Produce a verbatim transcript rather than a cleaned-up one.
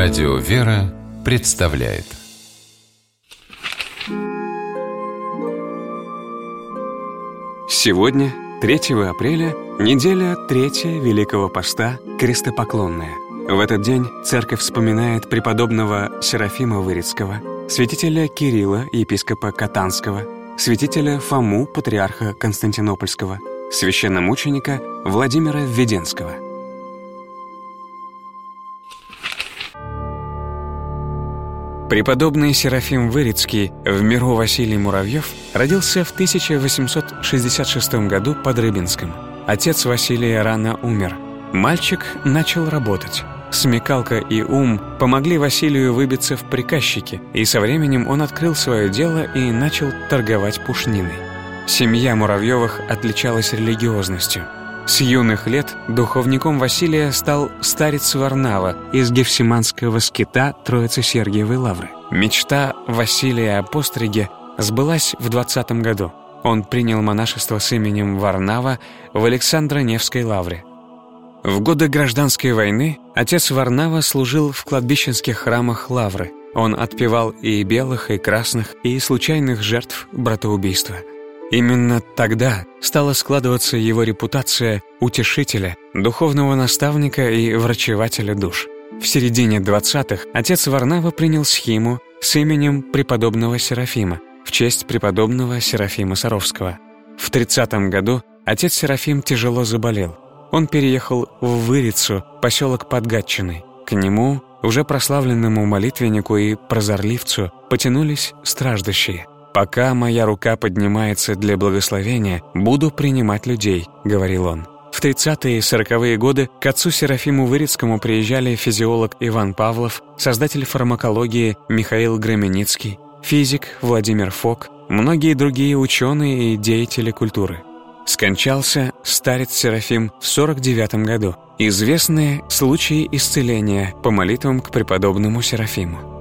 Радио «Вера» представляет Сегодня, третьего апреля, неделя третья Великого Поста, крестопоклонная. В этот день церковь вспоминает преподобного Серафима Вырицкого, святителя Кирилла, епископа Катанского, святителя Фому, патриарха Константинопольского, священномученика Владимира Введенского. Преподобный Серафим Вырицкий, в миру Василий Муравьев, родился в тысяча восемьсот шестьдесят шестом году под Рыбинском. Отец Василия рано умер. Мальчик начал работать. Смекалка и ум помогли Василию выбиться в приказчики, и со временем он открыл свое дело и начал торговать пушниной. Семья Муравьевых отличалась религиозностью. С юных лет духовником Василия стал старец Варнава из Гефсиманского скита Троице-Сергиевой лавры. Мечта Василия о постриге сбылась в двадцатом году. Он принял монашество с именем Варнава в Александро-Невской лавре. В годы гражданской войны отец Варнава служил в кладбищенских храмах лавры. Он отпевал и белых, и красных, и случайных жертв братоубийства. Именно тогда стала складываться его репутация утешителя, духовного наставника и врачевателя душ. В середине двадцатых отец Варнава принял схиму с именем преподобного Серафима в честь преподобного Серафима Саровского. В тридцатом году отец Серафим тяжело заболел. Он переехал в Вырицу, поселок под Гатчиной. К нему, уже прославленному молитвеннику и прозорливцу, потянулись страждущие. «Пока моя рука поднимается для благословения, буду принимать людей», — говорил он. В тридцатые и сороковые годы к отцу Серафиму Вырицкому приезжали физиолог Иван Павлов, создатель фармакологии Михаил Громеницкий, физик Владимир Фок, многие другие ученые и деятели культуры. Скончался старец Серафим в сорок девятом году. Известны случаи исцеления по молитвам к преподобному Серафиму.